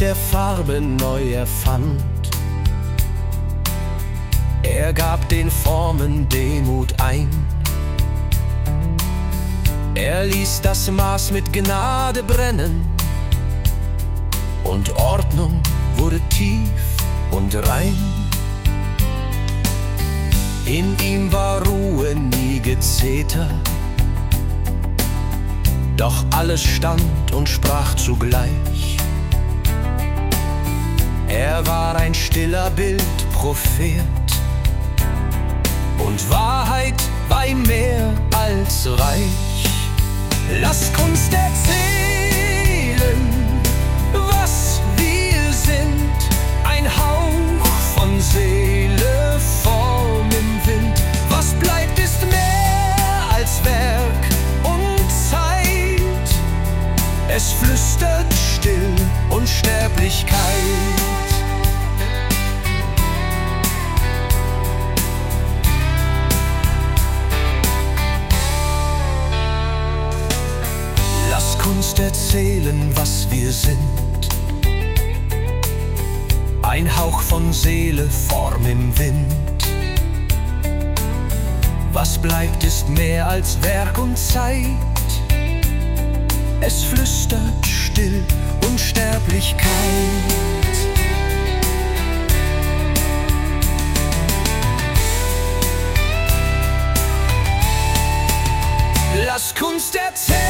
der Farbe neu erfand. Er gab den Formen Demut ein. Er ließ das Maß mit Gnade brennen, und Ordnung wurde tief und rein. In ihm war Ruhe, nie Gezeter, doch alles stand und sprach zugleich. Er war ein stiller Bildprophet, und Wahrheit war ihm mehr als reich. Lasst Kunst erzählen, was wir sind, ein Hauch von Seele, Form im Wind. Was bleibt, ist mehr als Werk und Zeit. Es flüstert still Unsterblichkeit. Kunst erzählen, was wir sind, ein Hauch von Seele, Form im Wind. Was bleibt, ist mehr als Werk und Zeit. Es flüstert still Unsterblichkeit. Lass Kunst erzählen,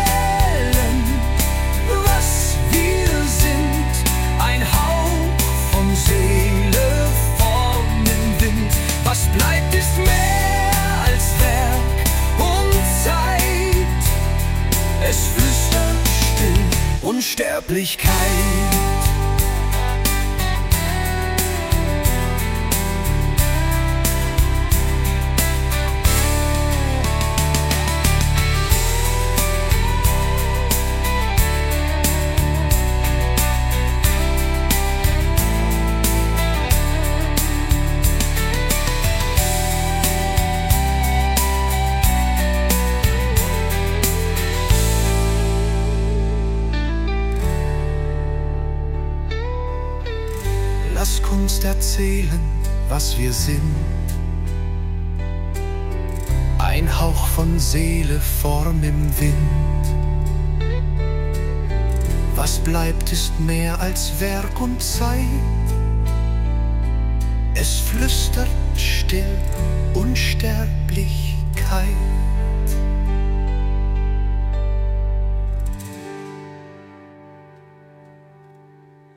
was wir sind, ein Hauch von Seele, Form im Wind. Was bleibt, ist mehr als Werk und Zeit. Es flüstert still Unsterblichkeit. Lass Kunst erzählen, was wir sind, ein Hauch von Seele, Form im Wind. Was bleibt, ist mehr als Werk und Zeit. Es flüstert still Unsterblichkeit.